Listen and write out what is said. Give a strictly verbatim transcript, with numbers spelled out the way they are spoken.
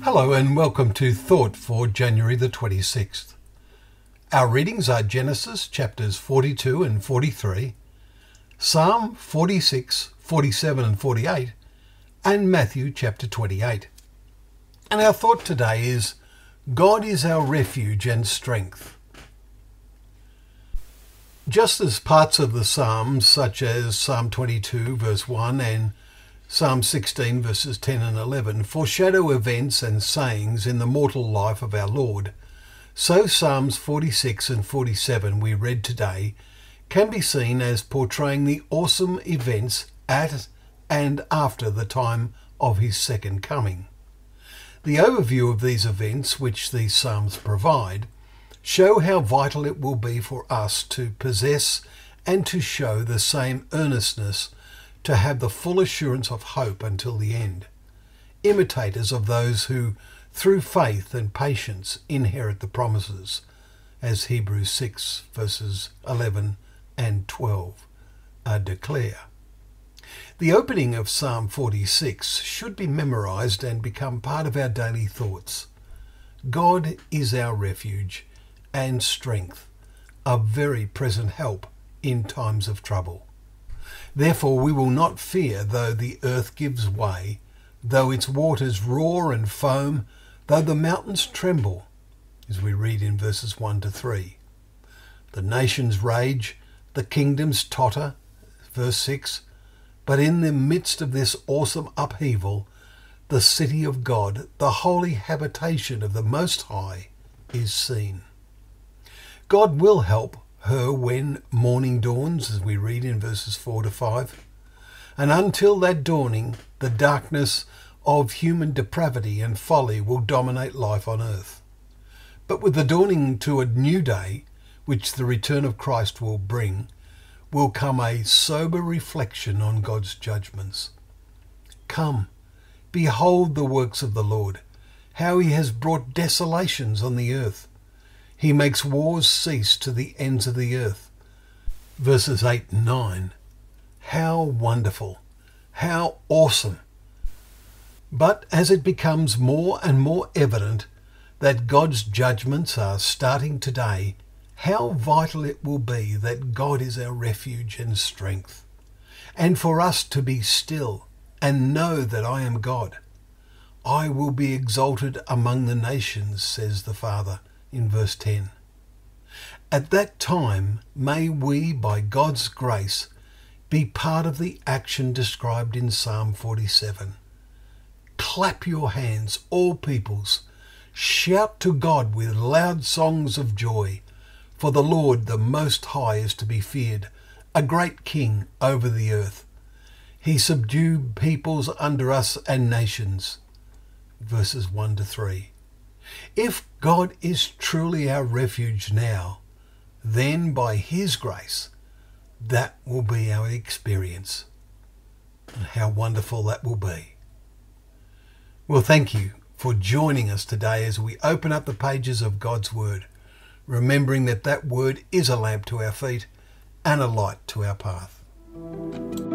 Hello and welcome to Thought for January the twenty-sixth. Our readings are Genesis chapters forty-two and forty-three, Psalm forty-six, forty-seven and forty-eight, and Matthew chapter twenty-eight. And our thought today is, God is our refuge and strength. Just as parts of the Psalms, such as Psalm twenty-two verse one and Psalm sixteen verses ten and eleven, foreshadow events and sayings in the mortal life of our Lord, so Psalms forty-six and forty-seven we read today can be seen as portraying the awesome events at and after the time of his second coming. The overview of these events which these Psalms provide show how vital it will be for us to possess and to show the same earnestness to have the full assurance of hope until the end, imitators of those who, through faith and patience, inherit the promises, as Hebrews six verses eleven and twelve uh, declare. The opening of Psalm forty-six should be memorized and become part of our daily thoughts. God is our refuge and strength, a very present help in times of trouble. Therefore we will not fear, though the earth gives way, though its waters roar and foam, though the mountains tremble, as we read in verses one to three. The nations rage, the kingdoms totter, verse six, but in the midst of this awesome upheaval, the city of God, the holy habitation of the Most High, is seen. God will help her when morning dawns, as we read in verses four to five. And until that dawning, the darkness of human depravity and folly will dominate life on earth. But with the dawning to a new day, which the return of Christ will bring, will come a sober reflection on God's judgments. Come, behold the works of the Lord, how he has brought desolations on the earth. He makes wars cease to the ends of the earth. Verses eight and nine. How wonderful! How awesome! But as it becomes more and more evident that God's judgments are starting today, how vital it will be that God is our refuge and strength, and for us to be still and know that I am God. I will be exalted among the nations, says the Father, in verse ten. At that time, may we, by God's grace, be part of the action described in Psalm forty-seven. Clap your hands, all peoples. Shout to God with loud songs of joy. For the Lord, the Most High, is to be feared, a great King over the earth. He subdued peoples under us and nations. Verses one to three. If God is truly our refuge now, then by his grace, that will be our experience. And how wonderful that will be. Well, thank you for joining us today as we open up the pages of God's Word, remembering that that Word is a lamp to our feet and a light to our path.